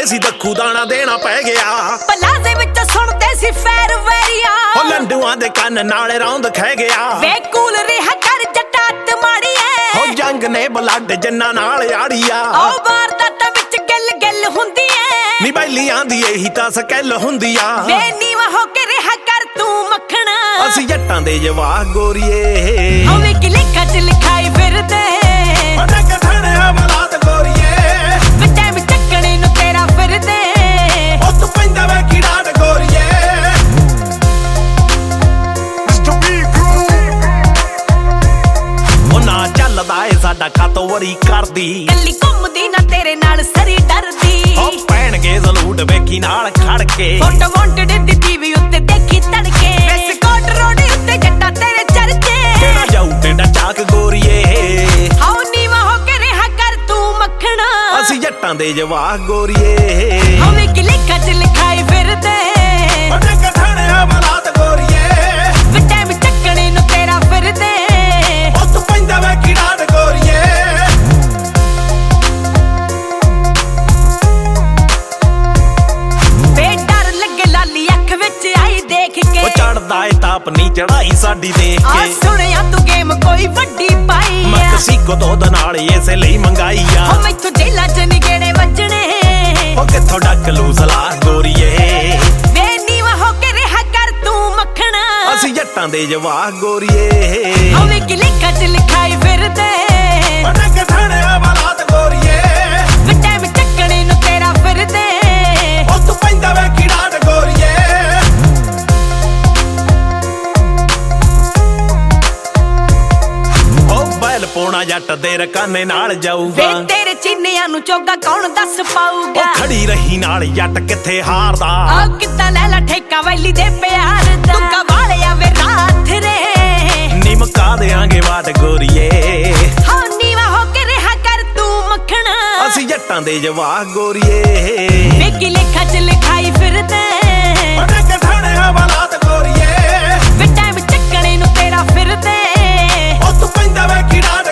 ਸੀ ਦੱਖੂ ਦਾਣਾ ਦੇਣਾ ਪੈ ਗਿਆ। ਪਲਾਜ਼ੇ ਵਿੱਚ ਸੁਣਦੇ ਸੀ ਫੈਰ ਵੈਰੀਆ, ਉਹ ਲੰਡੂਆਂ ਦੇ ਕੰਨ ਨਾਲ ਰੌਂਦ ਖਹਿ ਗਿਆ। ਵੇ ਕੂਲ ਰਿਹਾ ਕਰ ਜੱਟਾ ਮਾੜੀ ਐ, ਉਹ ਜੰਗ ਨੇ ਬਲੱਡ ਜਿੰਨਾ ਨਾਲ ਆੜੀਆ। ਉਹ ਵਾਰਦਾਤਾਂ ਵਿੱਚ ਗਿੱਲ ਗਿੱਲ ਹੁੰਦੀ ਐ, ਨੀ ਬੈਲੀਆਂ ਦੀ ਇਹੀ ਤਾਂ ਸਕੈਲ ਹੁੰਦੀ ਆ। ਵੇ ਨੀਵਾ ਹੋ ਕੇ ਰਿਹਾ ਕਰ ਤੂੰ ਮੱਖਣਾ, ਅਸੀਂ ਜੱਟਾਂ ਦੇ ਜਵਾਕ ਗੋਰੀਏ। ਹੋਵੇ ਕਿ ਲੇਖਾਂ ਚ ਲਿਖਾਈ ਫਿਰਦੇ ਉਹਨੇ ਕਥਣੇ ਹਵਾਲਾਤ ਗੋਰੀਏ। ਟਾਈਮ ਚੱਕਣੇ ਨੂੰ ਤੇਰਾ ਫਿਰਦੇ, ਉਹ ਤੂੰ ਪੈਂਦਾ ਵੇ ਕੀੜਾ ਡ ਗੋਰੀਏ। ਉਹ ਨਾ ਚੱਲਦਾ ਏ ਸਾਡਾ ਖਾਤੋਂ ਵਰੀ ਕਰਦੀ, ਕੱਲੀ ਘੁੰਮਦੀ ਨਾ ਤੇਰੇ ਨਾਲ ਸਰੀ ਡਰਦੀ। ਉਹ ਪੈਣਗੇ ਜ਼ਲੂਟ ਵੇਖੀ ਨਾਲ ਖੜ ਕੇ, ਫੋਟੋ ਵਾਂਟਡ ਦੀ ਟੀਵੀ ਉੱਤੇ ਦੇਖੀ ਤੜਕੇ। ਵੈਸਕੋਟ ਰੋਡ ਉੱਤੇ ਜੱਟਾ ਤੇਰੇ ਚਰਚੇ, ਕਿਹੜਾ ਜਾਊ ਟੇਡਾ ਚਾਕ ਗੋਰੀਏ। ਹਾਉ ਨੀਵਾ ਹੋ ਕੇ ਰਿਹਾ ਕਰ ਤੂੰ ਮੱਖਣਾ, ਅਸੀਂ ਜੱਟਾਂ ਦੇ ਜਵਾਕ ਗੋਰੀਏ। ਹੋਵੇ ਕਿ ਲੇਖਾਂ ਚ ਲਿਖਾਈ ਫਿਰਦੇ ਉਹਨੇ ਕਥਣੇ ਹਵਾਲਾਤ ਗੋਰੀਏ। ਟਾਈਮ ਚੱਕਣੇ ਨੂੰ ਤੇਰਾ ਫਿਰਦੇ, ਉਹ ਤੂੰ ਪੈਂਦਾ ਵੇ ਕੀੜਾ ਡ ਗੋਰੀਏ। ਵੇ ਡਰ ਲੱਗੇ ਲਾਲੀ ਅੱਖ ਵਿੱਚ ਆਈ ਦੇਖ ਕੇ, ਉਹ ਚੜਦਾ ਏ ਤਾਪ ਨੀ ਚੜਾਈ ਸਾਡੀ ਦੇਖ ਆ ਕੇ। ਸੁਣਿਆ ਤੂੰ ਗੇਮ ਕੋਈ ਵੱਡੀ ਪਾਈ ਆ, ਮੈਕਸੀਕੋ ਤੋਂ ਦਾ ਨਾਲ ਇਸੇ ਲਈ ਮੰਗਾਈ ਆ। ਹੋ ਮੈਥੋਂ ਜੇਲਾਂ ਚ ਨਿਗੜੇ ਵੱਜਣੇ, ਉਹ ਕਿੱਥੋਂ ਡੱਕ ਲੂ ਸਲਾਹ ਗੋਰੀਏ। ਵੇ ਨੀਵਾ ਹੋ ਕੇ ਰਿਹਾ ਕਰ ਤੂੰ ਮੱਖਣਾ, ਅਸੀਂ ਜੱਟਾਂ ਦੇ ਜਵਾਕ ਗੋਰੀਏ। ਹੋਵੇ ਕਿ ਲੇਖਾਂ ਚ ਲਿਖਾਈ ਫਿਰਦੇ ਉਹਨੇ ਕਥਣੇ ਹਵਾਲਾਤ ਗੋਰੀਏ। ਟਾਈਮ ਚੱਕਣੇ ਨੂੰ ਤੇਰਾ ਫਿਰਦੇ, ਉਹ ਤੂੰ ਪੈਂਦਾ ਵੇ ਕੀੜਾ ਡ ਗੋਰੀਏ। ਉਹ ਬੈਲ ਪੋਣਾ ਜੱਟ ਦੇ ਰਕਾਨੇ ਨਾਲ ਵੇ ਜਾਊਗਾ। ਤੇਰੇ ਚੀਨਿਆਂ ਨੂੰ ਚੋਗਾ ਕੌਣ ਦੱਸ ਪਾਊਗਾ। ਉਹ ਖੜੀ ਰਹੀ ਨਾਲ ਜੱਟ ਕਿੱਥੇ ਹਾਰਦਾ। ਆ ਕਿੱਦਾਂ ਲੈ ਲਾ ਠੇਕਾ ਵੈਲੀ ਦੇ ਪਿਆਰ ਦਾ, ਤੂੰ ਕਵਾਲਿਆ ਵੇ ਰਾਤ ਰੇ, ਨੀ ਮੁਕਾ ਦੇਾਂਗੇ ਵਾਟ ਗੋਰੀਏ। ਹਾਂ ਨੀਵਾ ਹੋ ਕੇ ਰਿਹਾ ਕਰ ਤੂੰ ਮੱਖਣਾ, ਅਸੀਂ ਜੱਟਾਂ ਦੇ ਜਵਾਕ ਗੋਰੀਏ। ਵੇ ਕਿ ਲੇਖਾਂ ਚ ਲਿਖਾਈ ਫਿਰਦੇ ਉਹਨੇ ਕਥਣੇ ਹਵਾਲਾਤ ਗੋਰੀਏ। ਟਾਈਮ ਚੱਕਣੇ ਨੂੰ ਤੇਰਾ ਫਿਰਦੇ, ਉਹ ਤੂੰ ਪੈਂਦਾ ਵੇ ਕੀੜਾ ਡ